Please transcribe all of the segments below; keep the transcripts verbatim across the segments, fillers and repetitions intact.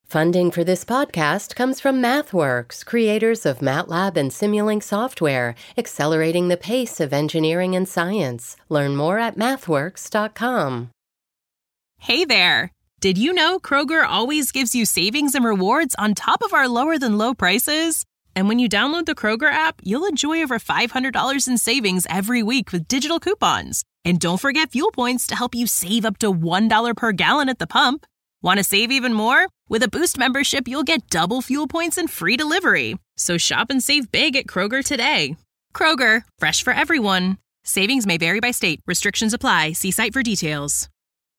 Funding for this podcast comes from MathWorks, creators of MATLAB and Simulink software, accelerating the pace of engineering and science. Learn more at mathworks dot com. Hey there! Did you know Kroger always gives you savings and rewards on top of our lower-than-low prices? And when you download the Kroger app, you'll enjoy over five hundred dollars in savings every week with digital coupons. And don't forget fuel points to help you save up to one dollar per gallon at the pump. Want to save even more? With a Boost membership, you'll get double fuel points and free delivery. So shop and save big at Kroger today. Kroger, fresh for everyone. Savings may vary by state. Restrictions apply. See site for details.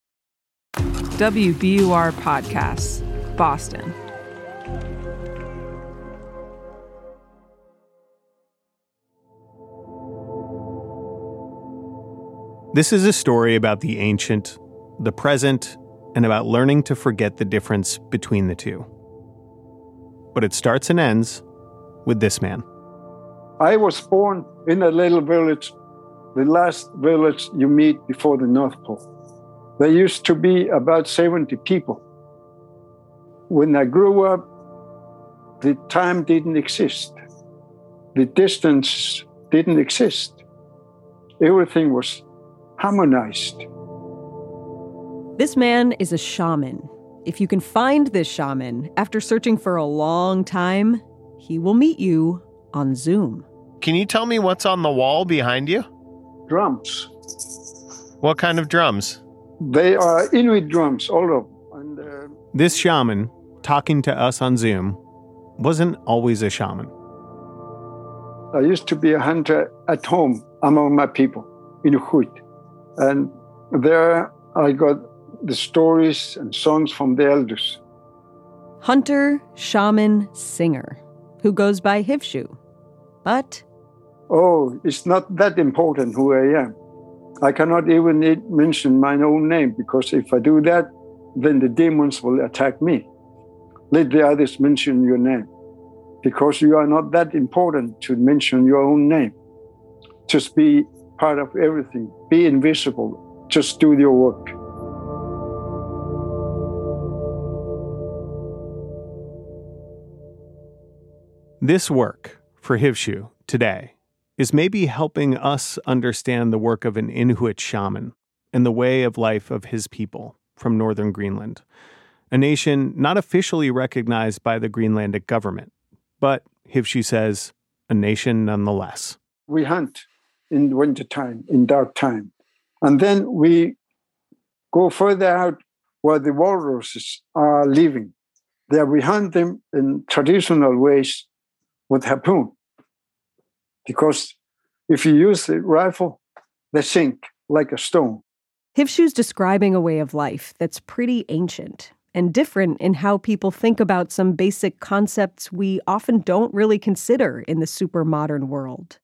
W B U R Podcasts, Boston. This is a story about the ancient, the present, and about learning to forget the difference between the two. But it starts and ends with this man. I was born in a little village, the last village you meet before the North Pole. There used to be about seventy people. When I grew up, the time didn't exist. The distance didn't exist. Everything was harmonized. This man is a shaman. If you can find this shaman after searching for a long time, he will meet you on Zoom. Can you tell me what's on the wall behind you? Drums. What kind of drums? They are Inuit drums, all of them. And, uh, This shaman, talking to us on Zoom, wasn't always a shaman. I used to be a hunter at home among my people in Inuit. And there I got the stories and songs from the elders. Hunter, shaman, singer, who goes by Hivshu. But Oh, it's not that important who I am. I cannot even mention my own name, because if I do that, then the demons will attack me. Let the others mention your name, because you are not that important to mention your own name. Just be part of everything. Be invisible. Just do your work. This work, for Hivshu, today, is maybe helping us understand the work of an Inuit shaman and the way of life of his people from northern Greenland, a nation not officially recognized by the Greenlandic government, but, Hivshu says, a nation nonetheless. We hunt in wintertime, in dark time. And then we go further out where the walruses are living. There we hunt them in traditional ways with harpoon. Because if you use the rifle, they sink like a stone. Hivshu's describing a way of life that's pretty ancient and different in how people think about some basic concepts we often don't really consider in the super modern world.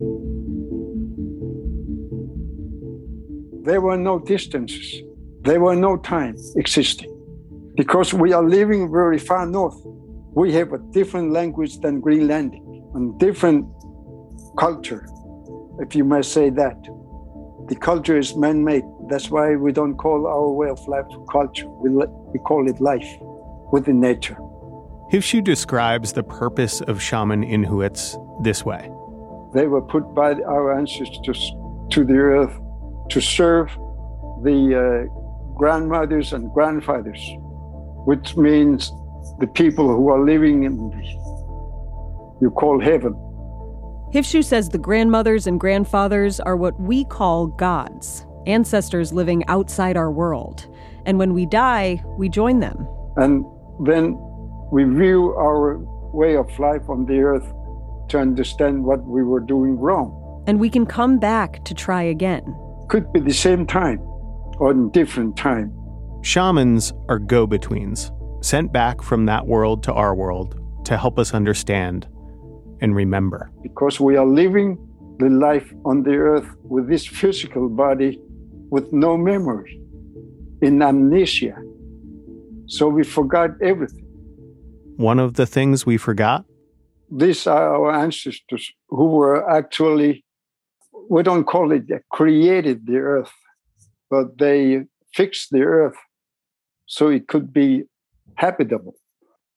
There were no distances. There were no time existing. Because we are living very far north, we have a different language than Greenlandic and different culture, if you may say that. The culture is man-made. That's why we don't call our way of life culture. We, we call it life within nature. Hivshu describes the purpose of shaman Inuits this way. They were put by our ancestors to the earth to serve the uh, grandmothers and grandfathers, which means the people who are living in the, you call heaven. Hivshu says the grandmothers and grandfathers are what we call gods, ancestors living outside our world. And when we die, we join them. And then we view our way of life on the earth to understand what we were doing wrong. And we can come back to try again. Could be the same time or in different time. Shamans are go-betweens, sent back from that world to our world to help us understand and remember. Because we are living the life on the earth with this physical body with no memory, in amnesia. So we forgot everything. One of the things we forgot? These are our ancestors who were actually, we don't call it they created the earth, but they fixed the earth so it could be habitable.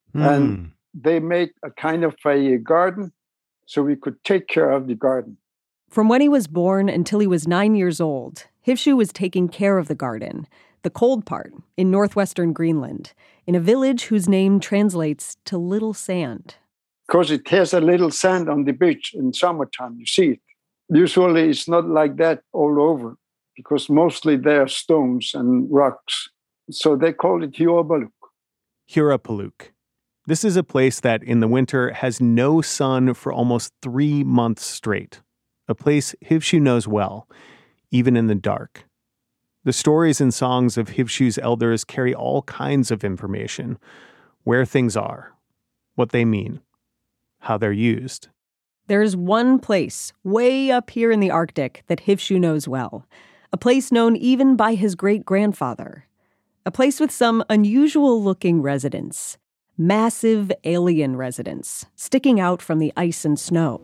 Mm. And they made a kind of a garden so we could take care of the garden. From when he was born until he was nine years old, Hivshu was taking care of the garden, the cold part, in northwestern Greenland, in a village whose name translates to Little Sand. Because it has a little sand on the beach in summertime, you see it. Usually it's not like that all over, because mostly there are stones and rocks. So they call it Hurapaluk. Hurapaluk. This is a place that in the winter has no sun for almost three months straight. A place Hivshu knows well, even in the dark. The stories and songs of Hivshu's elders carry all kinds of information. Where things are, what they mean, how they're used. There's one place way up here in the Arctic that Hivshu knows well. A place known even by his great-grandfather. A place with some unusual-looking residents. Massive alien residents, sticking out from the ice and snow.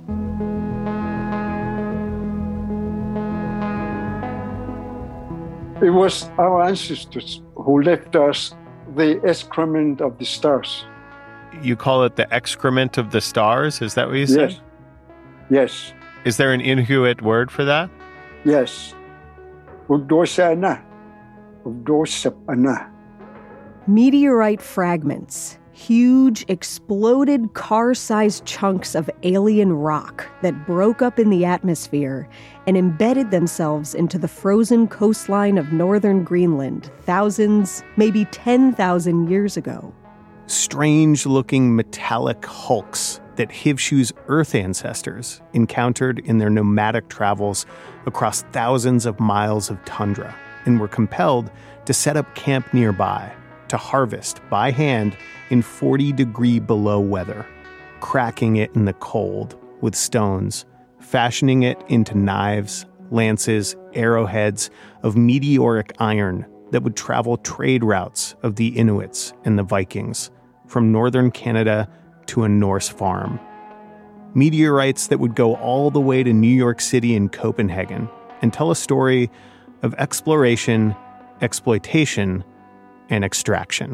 It was our ancestors who left us the excrement of the stars. You call it the excrement of the stars? Is that what you said? Yes. Yes. Is there an Inuit word for that? Yes. Udosana. Udosapana. Meteorite fragments, huge exploded car-sized chunks of alien rock that broke up in the atmosphere and embedded themselves into the frozen coastline of northern Greenland thousands, maybe ten thousand years ago. Strange-looking metallic hulks that Hivshu's Earth ancestors encountered in their nomadic travels across thousands of miles of tundra and were compelled to set up camp nearby to harvest by hand in forty degree below weather, cracking it in the cold with stones, fashioning it into knives, lances, arrowheads of meteoric iron that would travel trade routes of the Inuits and the Vikings from northern Canada to a Norse farm. Meteorites that would go all the way to New York City and Copenhagen and tell a story of exploration, exploitation, and extraction.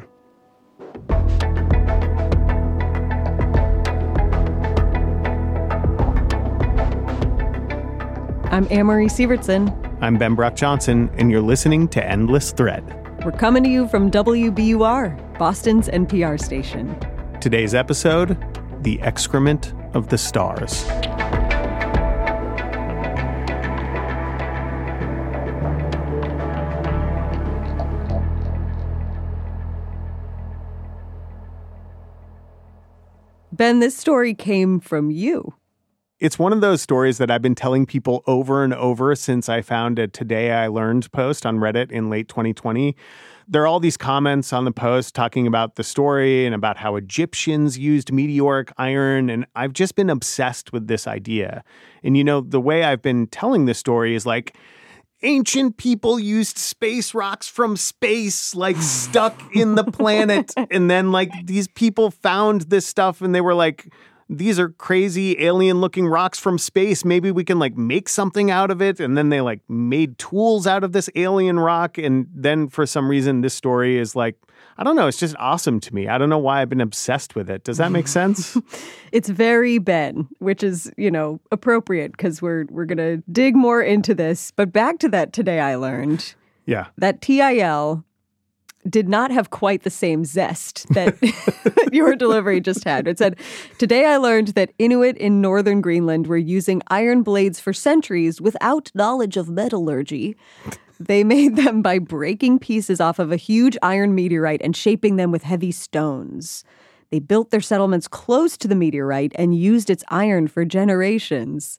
I'm Anne-Marie Sievertson. I'm Ben Brock Johnson, and you're listening to Endless Thread. We're coming to you from W B U R, Boston's N P R station. Today's episode, The Excrement of the Stars. Ben, this story came from you. It's one of those stories that I've been telling people over and over since I found a Today I Learned post on Reddit in late twenty twenty. There are all these comments on the post talking about the story and about how Egyptians used meteoric iron, and I've just been obsessed with this idea. And you know, the way I've been telling this story is like, ancient people used space rocks from space, like stuck in the planet. And then like these people found this stuff and they were like, these are crazy alien looking rocks from space. Maybe we can like make something out of it. And then they like made tools out of this alien rock. And then for some reason, this story is like, I don't know. It's just awesome to me. I don't know why I've been obsessed with it. Does that make sense? It's very Ben, which is, you know, appropriate because we're we're going to dig more into this. But back to that Today I Learned. Yeah. That T I L did not have quite the same zest that your delivery just had. It said, today I learned that Inuit in northern Greenland were using iron blades for centuries without knowledge of metallurgy. They made them by breaking pieces off of a huge iron meteorite and shaping them with heavy stones. They built their settlements close to the meteorite and used its iron for generations.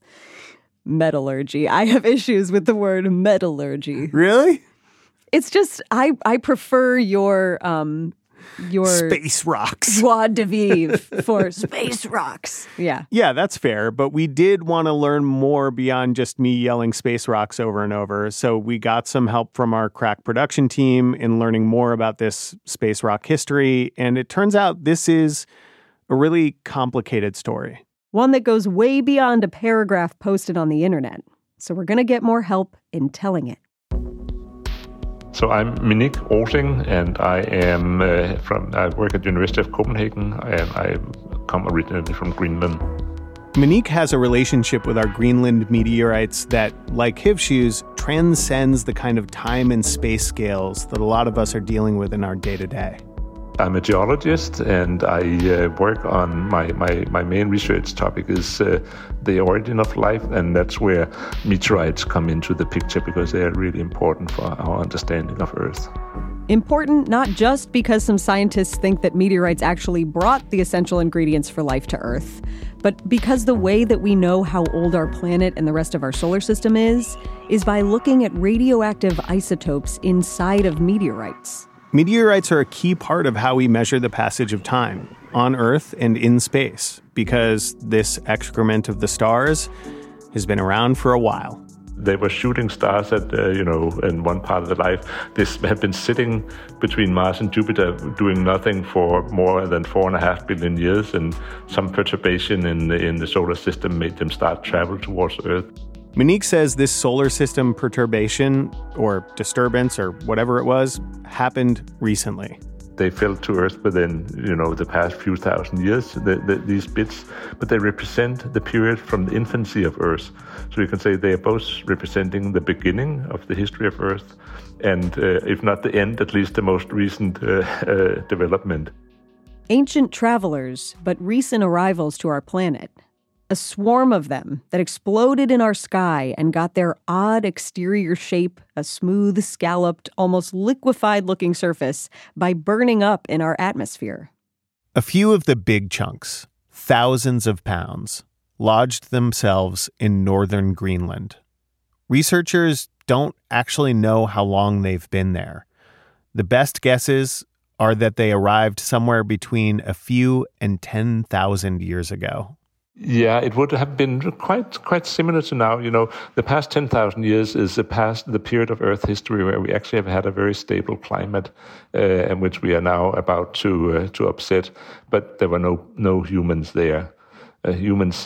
Metallurgy. I have issues with the word metallurgy. Really? It's just, I, I prefer your um your space rocks. Joie de vivre for space rocks. Yeah. Yeah, that's fair. But we did want to learn more beyond just me yelling space rocks over and over. So we got some help from our crack production team in learning more about this space rock history. And it turns out this is a really complicated story. One that goes way beyond a paragraph posted on the internet. So we're going to get more help in telling it. So I'm Monique Rosing, and I am uh, from. I work at the University of Copenhagen, and I come originally from Greenland. Monique has a relationship with our Greenland meteorites that, like Hivshu's, transcends the kind of time and space scales that a lot of us are dealing with in our day-to-day. I'm a geologist, and I uh, work on my, my, my main research topic is uh, the origin of life, and that's where meteorites come into the picture because they are really important for our understanding of Earth. Important not just because some scientists think that meteorites actually brought the essential ingredients for life to Earth, but because the way that we know how old our planet and the rest of our solar system is, is by looking at radioactive isotopes inside of meteorites. Meteorites are a key part of how we measure the passage of time on Earth and in space, because this excrement of the stars has been around for a while. They were shooting stars at, uh, you know, in one part of the life. This have been sitting between Mars and Jupiter doing nothing for more than four and a half billion years, and some perturbation in the, in the solar system made them start travel towards Earth. Monique says this solar system perturbation, or disturbance, or whatever it was, happened recently. They fell to Earth within, you know, the past few thousand years, the, the, these bits, but they represent the period from the infancy of Earth. So you can say they are both representing the beginning of the history of Earth, and uh, if not the end, at least the most recent uh, uh, development. Ancient travelers, but recent arrivals to our planet. A swarm of them that exploded in our sky and got their odd exterior shape, a smooth, scalloped, almost liquefied-looking surface, by burning up in our atmosphere. A few of the big chunks, thousands of pounds, lodged themselves in northern Greenland. Researchers don't actually know how long they've been there. The best guesses are that they arrived somewhere between a few and ten thousand years ago. Yeah, it would have been quite quite similar to now. You know, the past ten thousand years is the past the period of Earth history where we actually have had a very stable climate, uh, and which we are now about to uh, to upset. But there were no no humans there. Uh, humans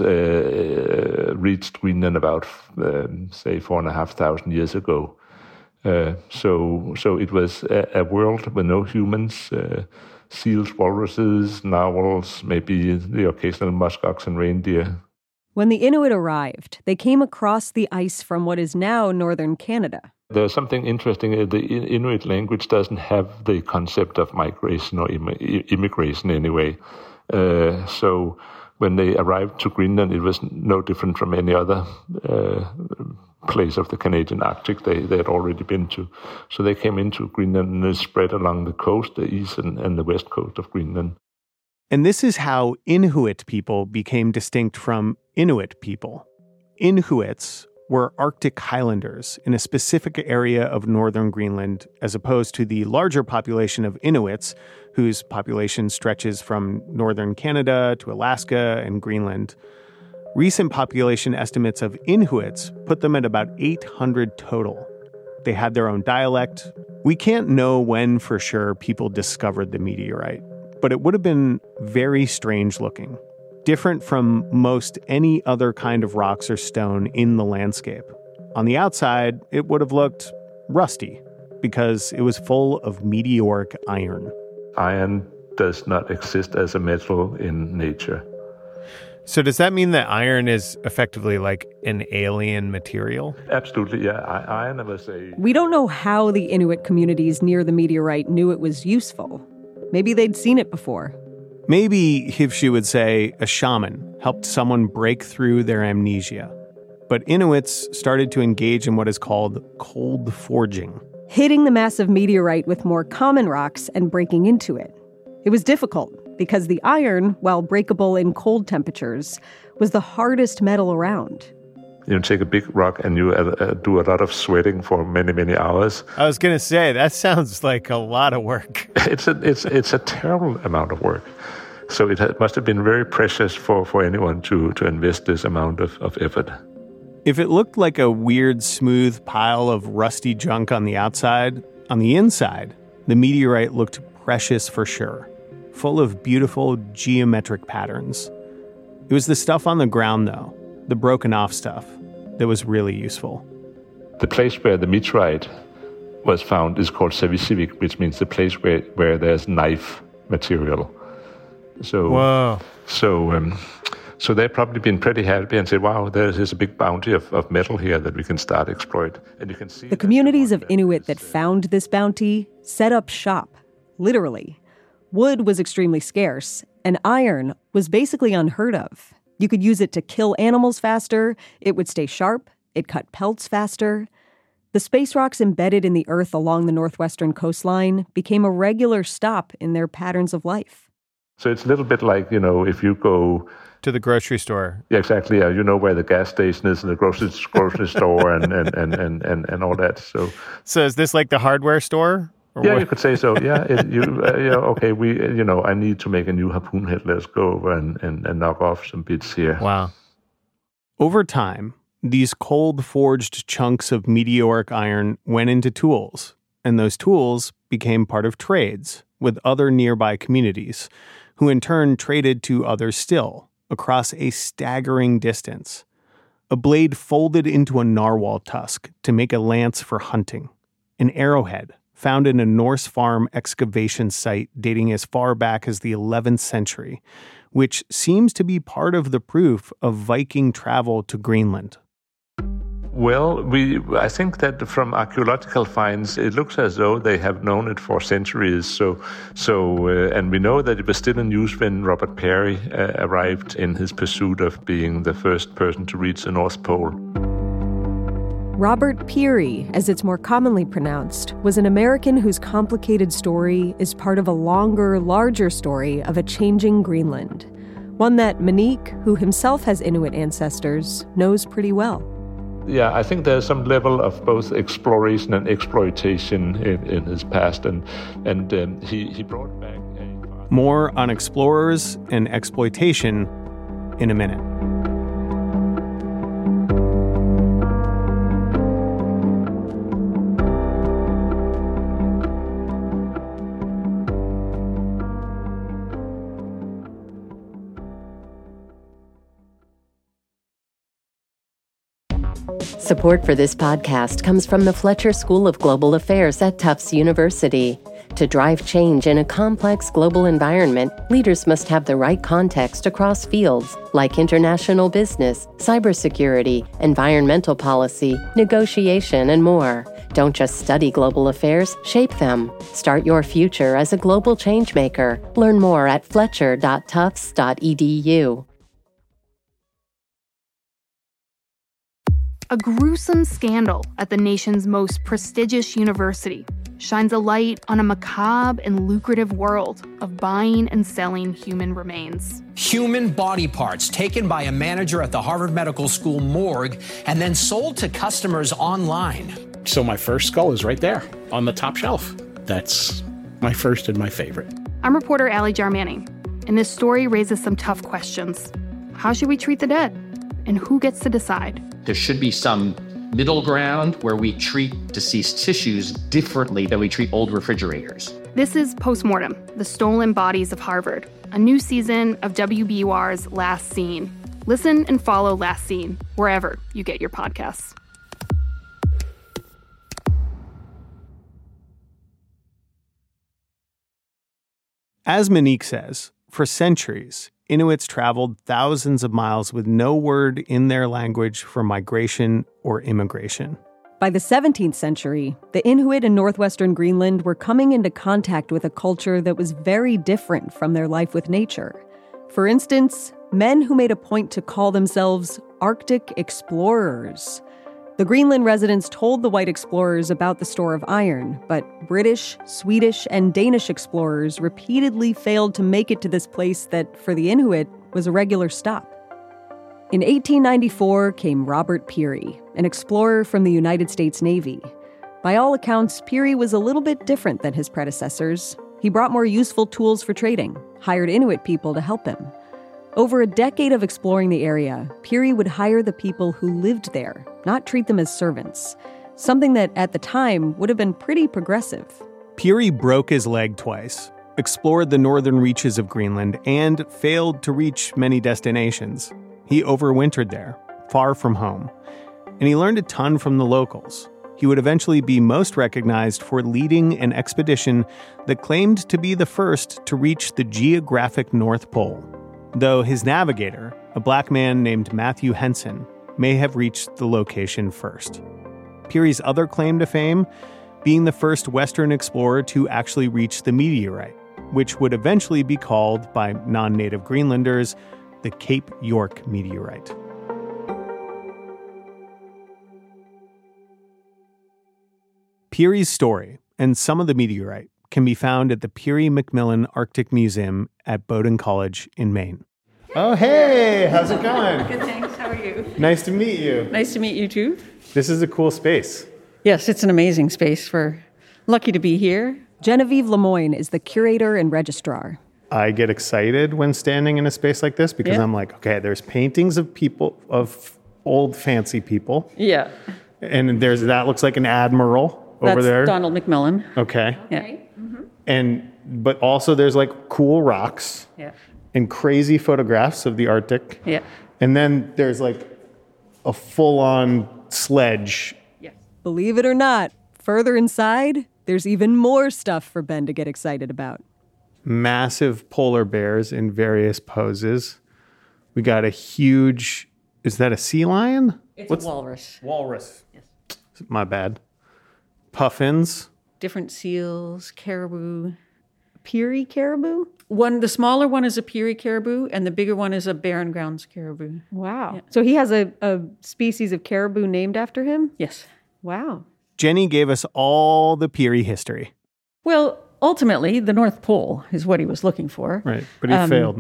uh, reached Greenland about uh, say four and a half thousand years ago. Uh, so so it was a, a world with no humans. Uh, Seals, walruses, narwhals, maybe the occasional muskox and reindeer. When the Inuit arrived, they came across the ice from what is now northern Canada. There's something interesting. The Inuit language doesn't have the concept of migration or Im- immigration anyway. Uh, so when they arrived to Greenland, it was no different from any other uh, place of the Canadian Arctic they, they had already been to. So they came into Greenland and they spread along the coast, the east and, and the west coast of Greenland. And this is how Inuit people became distinct from Inuit people. Inuits were Arctic Highlanders in a specific area of northern Greenland, as opposed to the larger population of Inuits, whose population stretches from northern Canada to Alaska and Greenland. Recent population estimates of Inuits put them at about eight hundred total. They had their own dialect. We can't know when for sure people discovered the meteorite, but it would have been very strange looking, different from most any other kind of rocks or stone in the landscape. On the outside, it would have looked rusty because it was full of meteoric iron. Iron does not exist as a metal in nature. So does that mean that iron is effectively like an alien material? Absolutely, yeah. I, iron was a... We don't know how the Inuit communities near the meteorite knew it was useful. Maybe they'd seen it before. Maybe, Hivshu would say, a shaman helped someone break through their amnesia. But Inuits started to engage in what is called cold forging. Hitting the massive meteorite with more common rocks and breaking into it. It was difficult because the iron, while breakable in cold temperatures, was the hardest metal around. You take a big rock and you uh, do a lot of sweating for many, many hours. I was going to say, that sounds like a lot of work. It's a, it's, it's a terrible amount of work. So it ha- must have been very precious for, for anyone to, to invest this amount of, of effort. If it looked like a weird, smooth pile of rusty junk on the outside, on the inside, the meteorite looked precious for sure, full of beautiful geometric patterns. It was the stuff on the ground, though, the broken off stuff, that was really useful. The place where the meteorite was found is called Savissivik, which means the place where, where there's knife material. So, Whoa. so, um, so they've probably been pretty happy and said, "Wow, there's a big bounty of, of metal here that we can start exploit." And you can see the communities of Inuit that found this bounty set up shop, literally. Wood was extremely scarce, and iron was basically unheard of. You could use it to kill animals faster, it would stay sharp, it cut pelts faster. The space rocks embedded in the earth along the northwestern coastline became a regular stop in their patterns of life. So it's a little bit like, you know, if you go to the grocery store. Yeah, exactly. Yeah, you know where the gas station is and the grocery grocery store and, and, and, and, and, and all that. So, so is this like the hardware store? Yeah, what? You could say so. Yeah, it, you, uh, yeah. Okay, we, you know, I need to make a new harpoon head. Let's go over and, and, and knock off some bits here. Wow. Over time, these cold-forged chunks of meteoric iron went into tools, and those tools became part of trades with other nearby communities, who in turn traded to others still, across a staggering distance. A blade folded into a narwhal tusk to make a lance for hunting. An arrowhead found in a Norse farm excavation site dating as far back as the eleventh century, which seems to be part of the proof of Viking travel to Greenland. Well, we I think that from archaeological finds, it looks as though they have known it for centuries. So, so, uh, and we know that it was still in use when Robert Peary uh, arrived in his pursuit of being the first person to reach the North Pole. Robert Peary, as it's more commonly pronounced, was an American whose complicated story is part of a longer, larger story of a changing Greenland. One that Monique, who himself has Inuit ancestors, knows pretty well. Yeah, I think there's some level of both exploration and exploitation in, in his past, and and um, he, he brought back a... More on explorers and exploitation in a minute. Support for this podcast comes from the Fletcher School of Global Affairs at Tufts University. To drive change in a complex global environment, leaders must have the right context across fields like international business, cybersecurity, environmental policy, negotiation, and more. Don't just study global affairs, shape them. Start your future as a global changemaker. Learn more at fletcher dot tufts dot e d u. A gruesome scandal at the nation's most prestigious university shines a light on a macabre and lucrative world of buying and selling human remains. Human body parts taken by a manager at the Harvard Medical School morgue and then sold to customers online. So my first skull is right there on the top shelf. That's my first and my favorite. I'm reporter Allie Jarmanning, and this story raises some tough questions. How should we treat the dead? And who gets to decide? There should be some middle ground where we treat deceased tissues differently than we treat old refrigerators. This is Postmortem, the Stolen Bodies of Harvard, a new season of W B U R's Last Scene. Listen and follow Last Scene wherever you get your podcasts. As Monique says, for centuries, Inuits traveled thousands of miles with no word in their language for migration or immigration. By the seventeenth century, the Inuit in northwestern Greenland were coming into contact with a culture that was very different from their life with nature. For instance, men who made a point to call themselves Arctic explorers. The Greenland residents told the white explorers about the store of iron, but British, Swedish, and Danish explorers repeatedly failed to make it to this place that, for the Inuit, was a regular stop. In eighteen ninety-four came Robert Peary, an explorer from the United States Navy. By all accounts, Peary was a little bit different than his predecessors. He brought more useful tools for trading, hired Inuit people to help him. Over a decade of exploring the area, Peary would hire the people who lived there, not treat them as servants, something that at the time would have been pretty progressive. Peary broke his leg twice, explored the northern reaches of Greenland, and failed to reach many destinations. He overwintered there, far from home, and he learned a ton from the locals. he would eventually be most recognized for leading an expedition that claimed to be the first to reach the geographic North Pole, though his navigator, a black man named Matthew Henson, may have reached the location first. Peary's other claim to fame being the first Western explorer to actually reach the meteorite, which would eventually be called by non-native Greenlanders the Cape York meteorite. Peary's story and some of the meteorite can be found at the Peary-McMillan Arctic Museum at Bowdoin College in Maine. Oh, hey, how's it going? Good, thanks. How are you? Nice to meet you. Nice to meet you, too. This is a cool space. Yes, it's an amazing space. We're lucky to be here. Genevieve Lemoyne is the curator and registrar. I get excited when standing in a space like this because yeah. I'm like, okay, there's paintings of people, of old fancy people. Yeah. And there's that looks like an admiral over That's there. Donald McMillan. Okay. Yeah. Mm-hmm. And but also there's like cool rocks. Yeah. And crazy photographs of the Arctic. Yeah. And then there's like a full-on sledge. Yes. Believe it or not, further inside, there's even more stuff for Ben to get excited about. Massive polar bears in various poses. We got a huge, is that a sea lion? It's What's, a walrus. Walrus. Yes. My bad. Puffins. Different seals, caribou. Peary caribou? One, the smaller one is a Peary caribou, and the bigger one is a Barren Grounds caribou. Wow. Yeah. So he has a, a species of caribou named after him? Yes. Wow. Jenny gave us all the Peary history. Well, ultimately, the North Pole is what he was looking for. Right, but he Um, failed.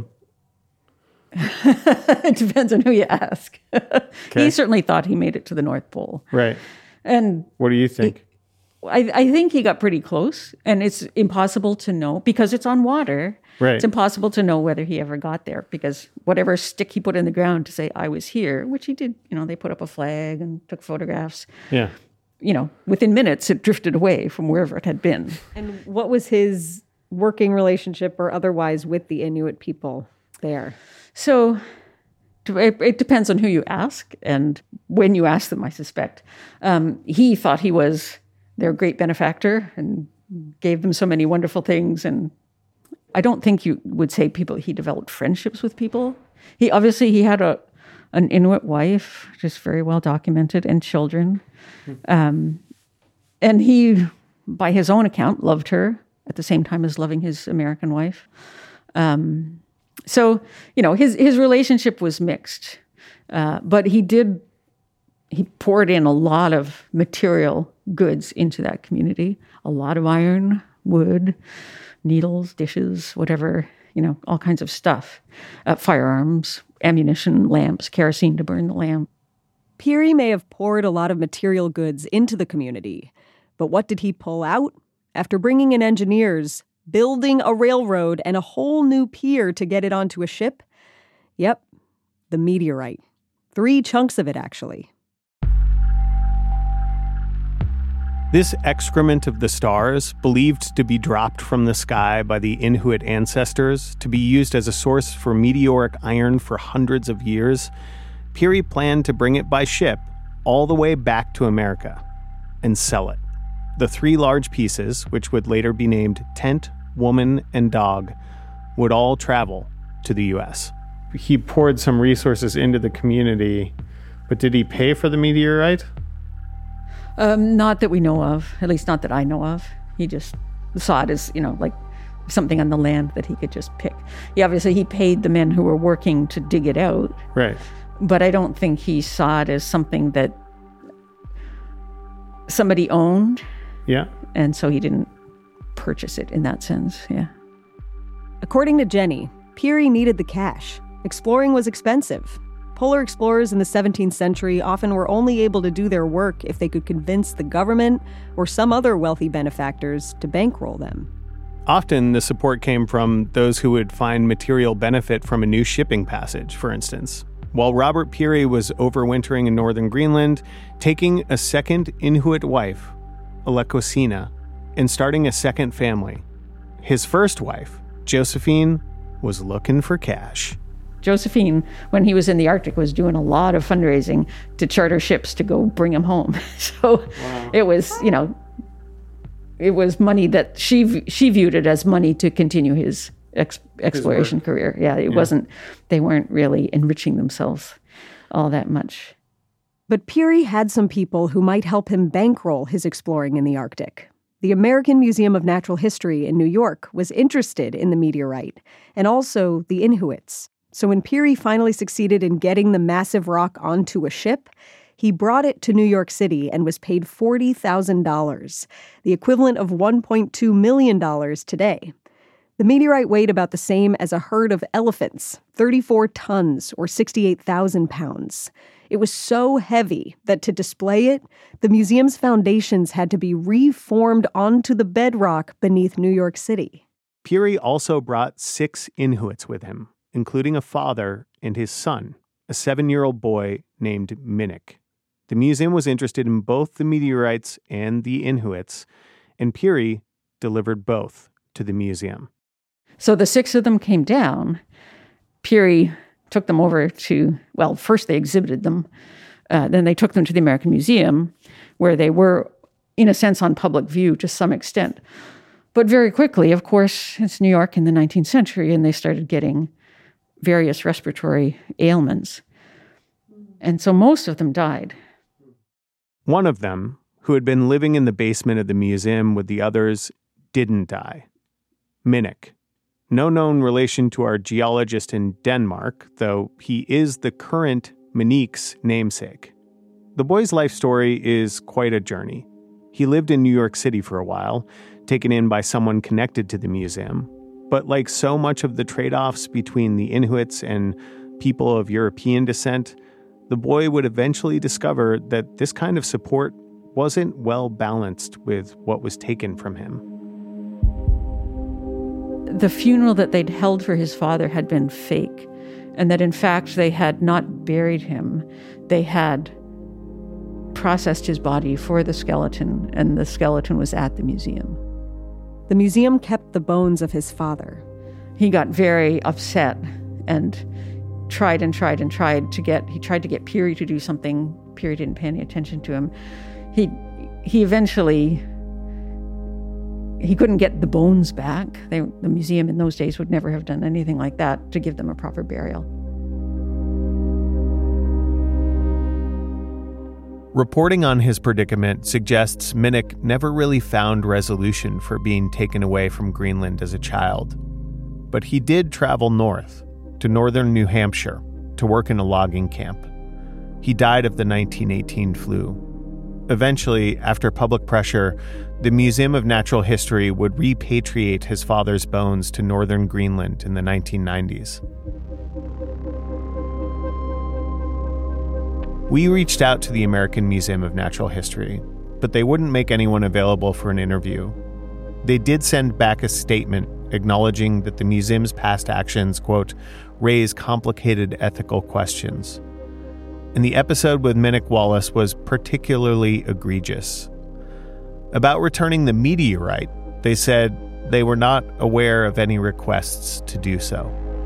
It depends on who you ask. Okay. He certainly thought he made it to the North Pole. Right. And What do you think? I, I think he got pretty close, and it's impossible to know because it's on water. Right. It's impossible to know whether he ever got there because whatever stick he put in the ground to say I was here, which he did, you know, they put up a flag and took photographs. Yeah. You know, within minutes it drifted away from wherever it had been. And what was his working relationship or otherwise with the Inuit people there? So it, it depends on who you ask and when you ask them, I suspect. Um, he thought he was their great benefactor and gave them so many wonderful things. And I don't think you would say people, he developed friendships with people. He obviously, he had a an Inuit wife, just very well documented, and children. Um, and he, by his own account, loved her at the same time as loving his American wife. Um, so, you know, his, his relationship was mixed. Uh, but he did, he poured in a lot of material goods into that community. A lot of iron, wood, needles, dishes, whatever, you know, all kinds of stuff. Uh, firearms, ammunition, lamps, kerosene to burn the lamp. Peary may have poured a lot of material goods into the community, but what did he pull out? After bringing in engineers, building a railroad, and a whole new pier to get it onto a ship? Yep, the meteorite. Three chunks of it, actually. This excrement of the stars, believed to be dropped from the sky by the Inuit ancestors to be used as a source for meteoric iron for hundreds of years, Peary planned to bring it by ship all the way back to America and sell it. The three large pieces, which would later be named Tent, Woman, and Dog, would all travel to the U S. He poured some resources into the community, but did he pay for the meteorite? Um, not that we know of, at least not that I know of. He just saw it as, you know, like something on the land that he could just pick. He obviously, he paid the men who were working to dig it out. Right. But I don't think he saw it as something that somebody owned. Yeah. And so he didn't purchase it in that sense, yeah. According to Jenny, Peary needed the cash. Exploring was expensive. Polar explorers in the seventeenth century often were only able to do their work if they could convince the government or some other wealthy benefactors to bankroll them. Often the support came from those who would find material benefit from a new shipping passage, for instance. While Robert Peary was overwintering in northern Greenland, taking a second Inuit wife, Alekosina, and starting a second family. His first wife, Josephine, was looking for cash. Josephine, when he was in the Arctic, was doing a lot of fundraising to charter ships to go bring him home. So wow. It was, you know, it was money that she she viewed it as money to continue his ex, exploration his career. Yeah, it yeah. wasn't, they weren't really enriching themselves all that much. But Peary had some people who might help him bankroll his exploring in the Arctic. The American Museum of Natural History in New York was interested in the meteorite, and also the Inuits. So when Peary finally succeeded in getting the massive rock onto a ship, he brought it to New York City and was paid forty thousand dollars, the equivalent of one point two million dollars today. The meteorite weighed about the same as a herd of elephants, thirty-four tons or sixty-eight thousand pounds. It was so heavy that to display it, the museum's foundations had to be reformed onto the bedrock beneath New York City. Peary also brought six Inuits with him, including a father and his son, a seven-year-old boy named Minnick. The museum was interested in both the meteorites and the Inuits, and Peary delivered both to the museum. So the six of them came down. Peary took them over to, well, first they exhibited them. Uh, then they took them to the American Museum, where they were, in a sense, on public view to some extent. But very quickly, of course, it's New York in the nineteenth century, and they started getting various respiratory ailments. And so most of them died. One of them, who had been living in the basement of the museum with the others, didn't die. Minnick. No known relation to our geologist in Denmark, though he is the current Minnick's namesake. The boy's life story is quite a journey. He lived in New York City for a while, taken in by someone connected to the museum. But like so much of the trade-offs between the Inuits and people of European descent, the boy would eventually discover that this kind of support wasn't well balanced with what was taken from him. The funeral that they'd held for his father had been fake, and that in fact they had not buried him. They had processed his body for the skeleton, and the skeleton was at the museum. The museum kept the bones of his father. He got very upset and tried and tried and tried to get, he tried to get Peary to do something. Peary didn't pay any attention to him. He, he eventually... He couldn't get the bones back. They, the museum in those days would never have done anything like that to give them a proper burial. Reporting on his predicament suggests Minnick never really found resolution for being taken away from Greenland as a child. But he did travel north, to northern New Hampshire, to work in a logging camp. He died of the nineteen eighteen flu. Eventually, after public pressure, the Museum of Natural History would repatriate his father's bones to northern Greenland in the nineteen nineties. We reached out to the American Museum of Natural History, but they wouldn't make anyone available for an interview. They did send back a statement acknowledging that the museum's past actions, quote, raise complicated ethical questions. And the episode with Minnick Wallace was particularly egregious. About returning the meteorite, they said they were not aware of any requests to do so.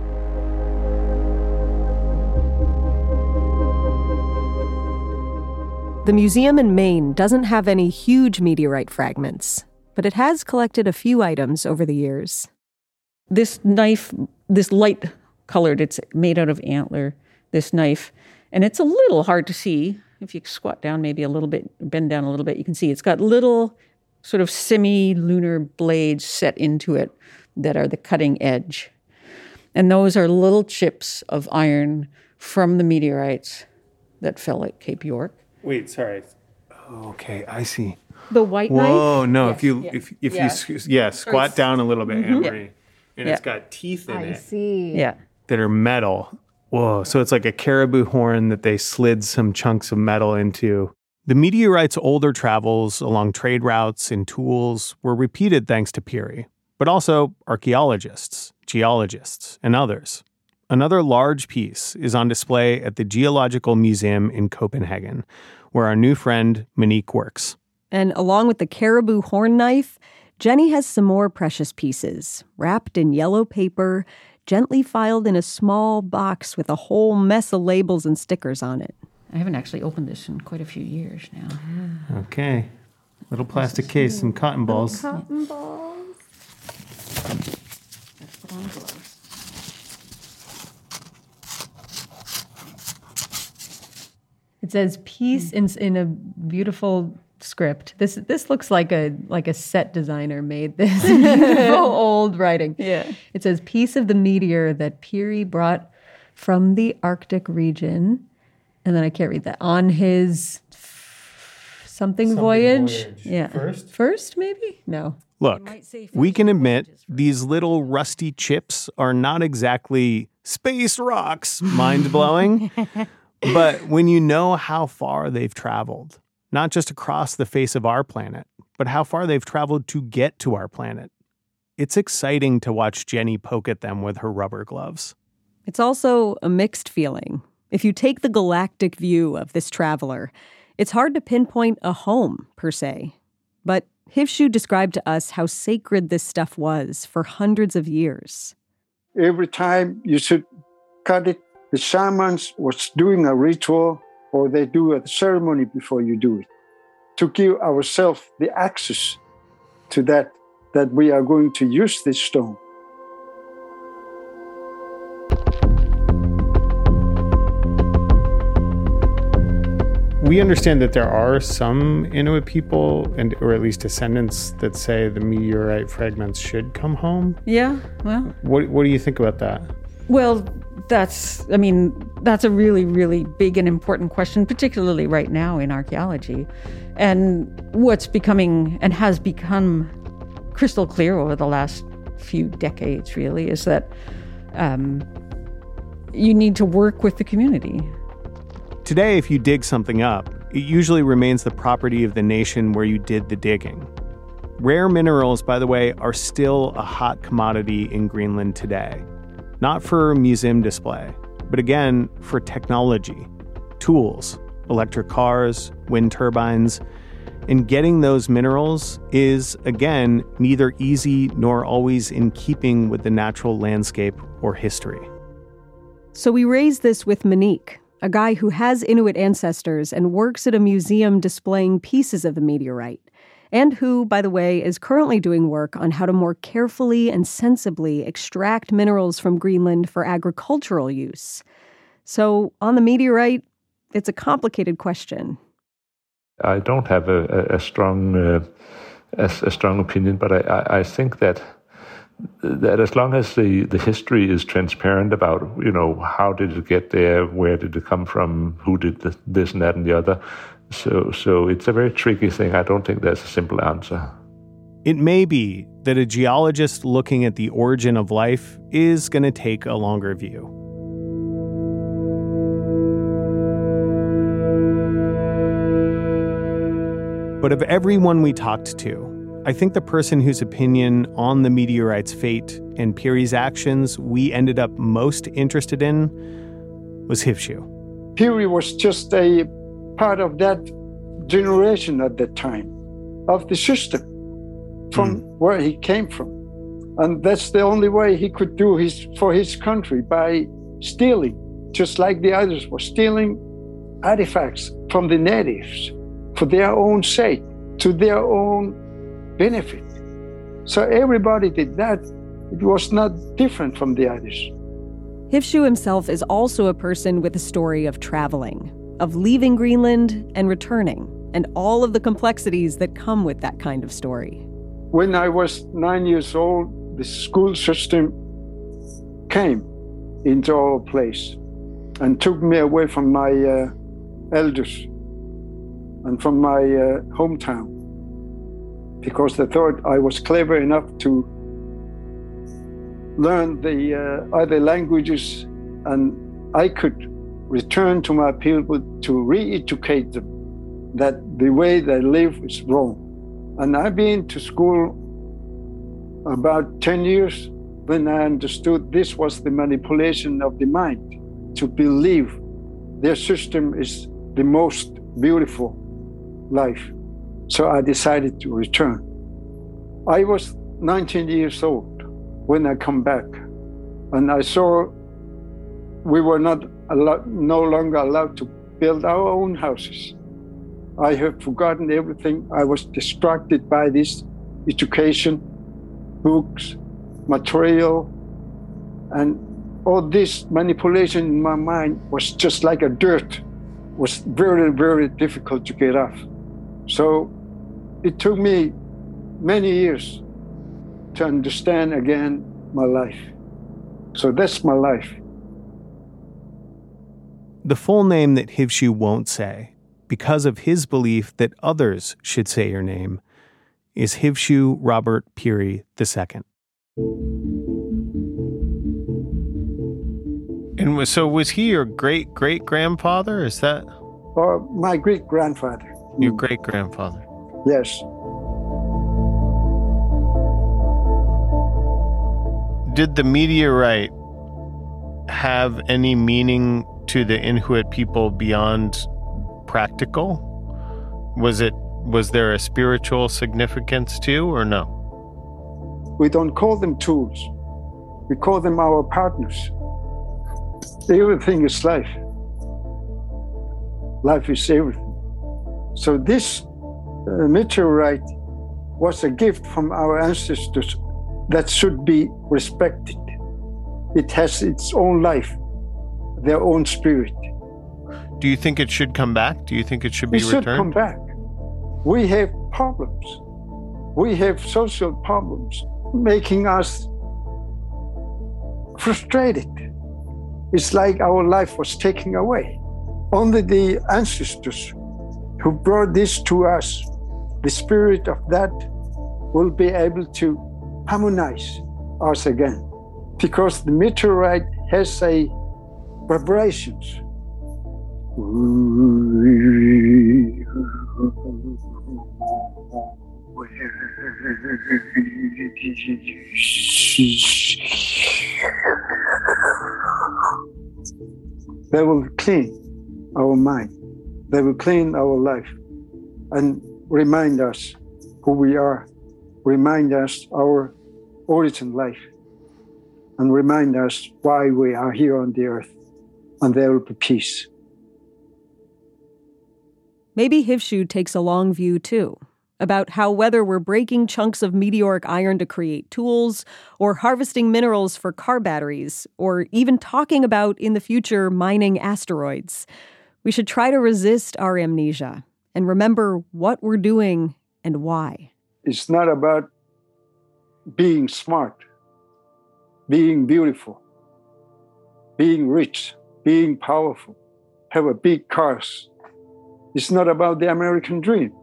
The museum in Maine doesn't have any huge meteorite fragments, but it has collected a few items over the years. This knife, this light-colored, it's made out of antler, this knife, and it's a little hard to see. If you squat down maybe a little bit, bend down a little bit, you can see it's got little sort of semi-lunar blades set into it that are the cutting edge. And those are little chips of iron from the meteorites that fell at Cape York. Wait, sorry. Oh, okay, I see. The white Whoa, knife? Whoa, no, Yes, if you yeah. if if Yeah. you yeah, squat down a little bit, Mm-hmm. Anne-Marie, Yeah. and Yeah. it's got teeth in I it see. Yeah. that are metal. Whoa, so it's like a caribou horn that they slid some chunks of metal into. The meteorite's older travels along trade routes and tools were repeated thanks to Peary, but also archaeologists, geologists, and others. Another large piece is on display at the Geological Museum in Copenhagen, where our new friend Minnick works. And along with the caribou horn knife, Jenny has some more precious pieces, wrapped in yellow paper, gently filed in a small box with a whole mess of labels and stickers on it. I haven't actually opened this in quite a few years now. Okay. Little plastic case, some cotton balls. Cotton balls. Let's put on gloves. It says peace in in a beautiful script. This this looks like a like a set designer made this beautiful old writing. Yeah. It says piece of the meteor that Peary brought from the Arctic region, and then I can't read that, on his f- something, Something voyage. voyage. Yeah. First? First maybe? No. Look, we can admit these little rusty chips are not exactly space rocks, mind-blowing. But when you know how far they've traveled, not just across the face of our planet, but how far they've traveled to get to our planet, it's exciting to watch Jenny poke at them with her rubber gloves. It's also a mixed feeling. If you take the galactic view of this traveler, it's hard to pinpoint a home, per se. But Hivshu described to us how sacred this stuff was for hundreds of years. Every time you should cut it, the shamans was doing a ritual, or they do a ceremony before you do it, to give ourselves the access to that, that we are going to use this stone. We understand that there are some Inuit people, and or at least descendants, that say the meteorite fragments should come home. Yeah, well. What What do you think about that? Well, that's, I mean, that's a really, really big and important question, particularly right now in archaeology. And what's becoming and has become crystal clear over the last few decades, really, is that um, you need to work with the community. Today, if you dig something up, it usually remains the property of the nation where you did the digging. Rare minerals, by the way, are still a hot commodity in Greenland today. Not for museum display, but again, for technology, tools, electric cars, wind turbines. And getting those minerals is, again, neither easy nor always in keeping with the natural landscape or history. So we raised this with Monique, a guy who has Inuit ancestors and works at a museum displaying pieces of the meteorite, and who, by the way, is currently doing work on how to more carefully and sensibly extract minerals from Greenland for agricultural use. So on the meteorite, it's a complicated question. I don't have a, a, a strong uh, a, a strong opinion, but I, I, I think that that as long as the, the history is transparent about, you know, how did it get there, where did it come from, who did the, this and that and the other. So, so it's a very tricky thing. I don't think there's a simple answer. It may be that a geologist looking at the origin of life is going to take a longer view. But of everyone we talked to, I think the person whose opinion on the meteorite's fate and Peary's actions we ended up most interested in was Hivshu. Peary was just a part of that generation at that time, of the system, from mm. where he came from. And that's the only way he could do his for his country, by stealing, just like the others were stealing artifacts from the natives for their own sake, to their own benefit. So everybody did that. It was not different from the others. Hivshu himself is also a person with a story of traveling, of leaving Greenland and returning, and all of the complexities that come with that kind of story. When I was nine years old, the school system came into our place and took me away from my uh, elders and from my uh, hometown, because they thought I was clever enough to learn the uh, other languages, and I could return to my people to re-educate them that the way they live is wrong. And I've been to school about ten years when I understood this was the manipulation of the mind, to believe their system is the most beautiful life. So I decided to return. I was nineteen years old when I come back. And I saw we were not allowed, no longer allowed to build our own houses. I have forgotten everything. I was distracted by this education, books, material, and all this manipulation in my mind was just like a dirt. It was very, very difficult to get off. So it took me many years to understand again my life. So that's my life. The full name that Hivshu won't say, because of his belief that others should say your name, is Hivshu Robert Peary the Second. And was, so was he your great-great-grandfather? Is that? Or my great-grandfather. Your great-grandfather. Yes. Did the meteorite have any meaning to the Inuit people beyond practical? Was it, was there a spiritual significance too, or no? We don't call them tools. We call them our partners. Everything is life. Life is everything. So this uh, meteorite was a gift from our ancestors that should be respected. It has its own life, their own spirit. Do you think it should come back? Do you think it should be it returned? It should come back. We have problems. We have social problems making us frustrated. It's like our life was taken away. Only the ancestors who brought this to us, the spirit of that, will be able to harmonize us again. Because the meteorite has a vibrations. They will clean our mind. They will clean our life and remind us who we are, remind us our origin life, and remind us why we are here on the earth, and there will be peace. Maybe Hivshu takes a long view, too, about how whether we're breaking chunks of meteoric iron to create tools, or harvesting minerals for car batteries, or even talking about, in the future, mining asteroids, we should try to resist our amnesia and remember what we're doing and why. It's not about being smart, being beautiful, being rich, being powerful, have a big cars. It's not about the American dream.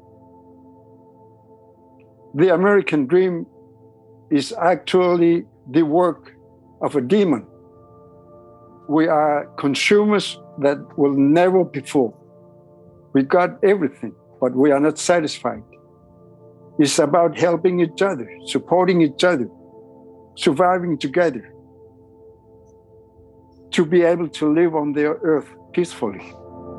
The American dream is actually the work of a demon. We are consumers that will never be full. We got everything, but we are not satisfied. It's about helping each other, supporting each other, surviving together, to be able to live on the earth peacefully.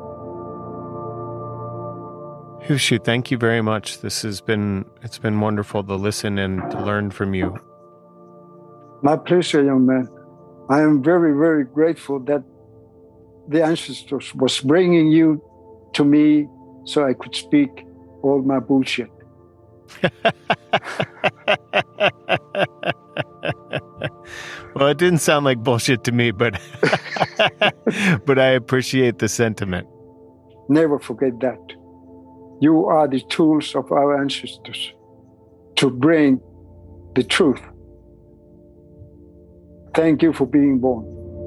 Hivshu, thank you very much. This has been, it's been wonderful to listen and to learn from you. My pleasure, young man. I am very, very grateful that the ancestors was bringing you to me so I could speak all my bullshit. Well, it didn't sound like bullshit to me, but but I appreciate the sentiment. Never forget that. You are the tools of our ancestors to bring the truth. Thank you for being born.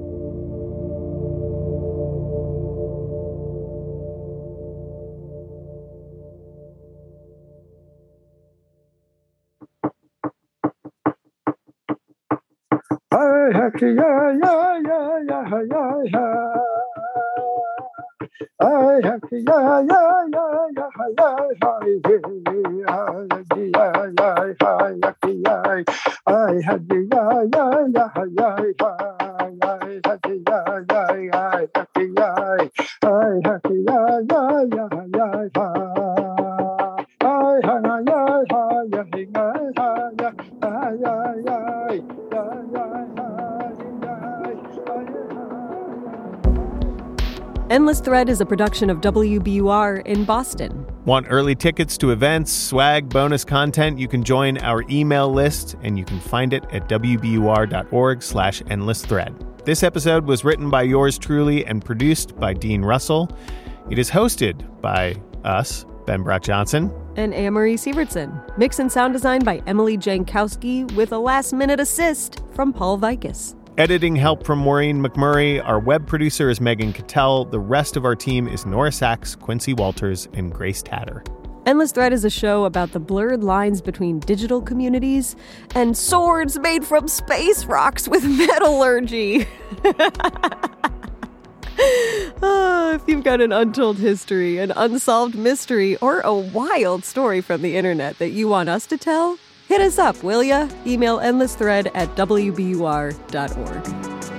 Hi, yeah, yeah, yeah, yeah, yeah, yeah. I have to yeah yeah yeah yeah yeah yeah I had to yeah yeah yeah yeah I had to yeah yeah yeah I had to yeah yeah yeah yeah I had yeah yeah yeah yeah yeah yeah yeah Endless Thread is a production of W B U R in Boston. Want early tickets to events, swag, bonus content? You can join our email list, and you can find it at wbur.org slash endless thread. This episode was written by yours truly and produced by Dean Russell. It is hosted by us, Ben Brock Johnson. And Anne-Marie Sievertson. Mix and sound design by Emily Jankowski with a last-minute assist from Paul Vikis. Editing help from Maureen McMurray. Our web producer is Megan Cattell. The rest of our team is Nora Sachs, Quincy Walters, and Grace Tatter. Endless Thread is a show about the blurred lines between digital communities and swords made from space rocks with metallurgy. Oh, if you've got an untold history, an unsolved mystery, or a wild story from the internet that you want us to tell, hit us up, will ya? Email endlessthread at w b u r dot org.